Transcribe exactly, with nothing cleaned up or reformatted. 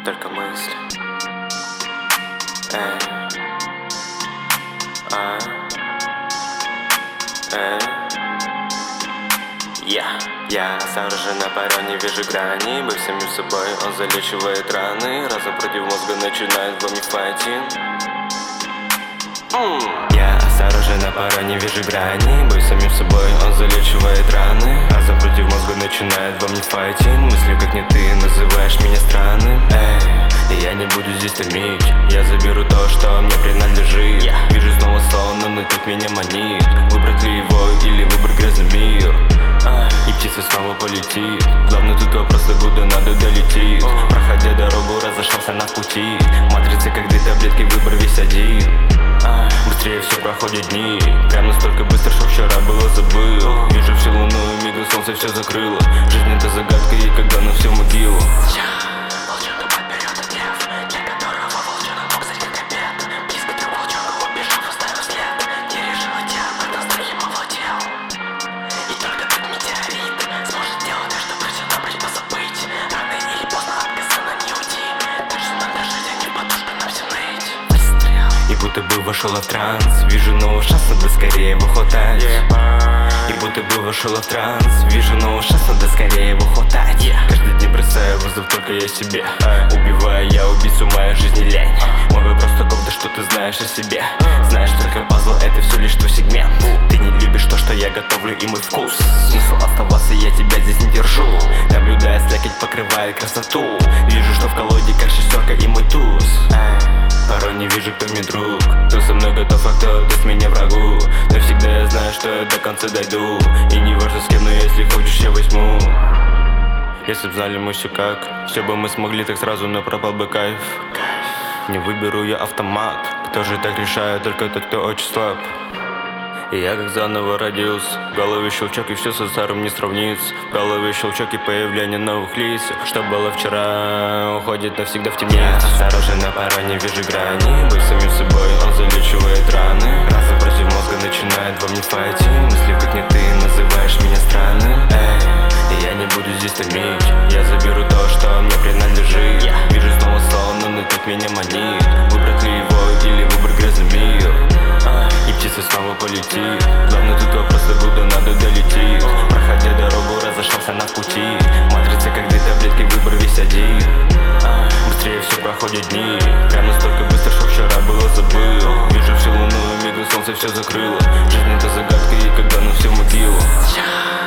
только мысли. Эй, а, эй. Я, я осторожен на порой, не вижу грани. Бой самим собой, он залечивает раны. Разум против мозга начинает в уме файтинг. mm. Я осторожен на порой, не вижу грани. Бой самим собой, он залечивает раны. Разум против мозга начинает во мне файтинг. Мысли как не ты, называешь меня странным. Эй, я не буду здесь томить. Я заберу то, что мне принадлежит. yeah. Вижу снова сон, но тут меня манит. Выбрать ли его или выбрать грязный мир? И птица снова полетит. Главное тут вопрос, докуда надо долетит. Проходя дорогу, разошелся на пути. Матрица, как две таблетки, выбор весь один. Быстрее все проходит дни. Прям настолько быстро, что вчера было забыл. Вижу всю луну и мигом солнце все закрыло. Жизнь это загадка, и когда на всю могилу. И будто бы вошел в транс. Вижу новый шанс, надо скорее его хватать. И будто бы вошел в транс. Вижу новый шанс, надо скорее его хватать. Каждый день бросаю вызов только я себе. Убиваю я убийцу, моя жизнь лень. Мой вопрос таков, да что ты знаешь о себе? Знаешь, только пазл, это все лишь твой сегмент. Ты не любишь то, что я готовлю, и мой вкус. Смысл оставаться, я тебя здесь не держу. Наблюдая, слякоть покрывает красоту. Вижу, что в колоде как шестерка и мой туз. Порой не вижу, кто мне друг. Кто со мной готов, а кто даст меня врагу. Но всегда я знаю, что я до конца дойду. И не важно с кем, но если хочешь, я возьму. Если б знали мы все как, все бы мы смогли, так сразу, но пропал бы кайф. Не выберу я автомат. Кто же так решает? Только тот, кто очень слаб. И я как заново родился. В голове щелчок, и все со старым не сравнится. В голове щелчок и появление новых лиц. Что было вчера, уходит навсегда в темницу. Я осторожен, на порой не вижу грани. Бой самим собой, он залечивает раны. Разум против мозга начинает во мне файтинг. Мысли как не ты, называешь меня странным. Эй, и я не буду здесь томить. Я заберу то, что мне принадлежит. Вижу снова сон, но он так меня манит. Выбрать ли его или выбрать грязный мир? И птица снова полетит. Главное тут вопрос, докуда надо долетит. Проходя дорогу, разошелся на пути. Матрица, как две таблетки, выбор весь один. Быстрее все проходит дни. Прям настолько быстро, что вчера было забыл. Вижу всю луну и мигом солнце все закрыло. Жизнь это загадка, и когда на всю могилу.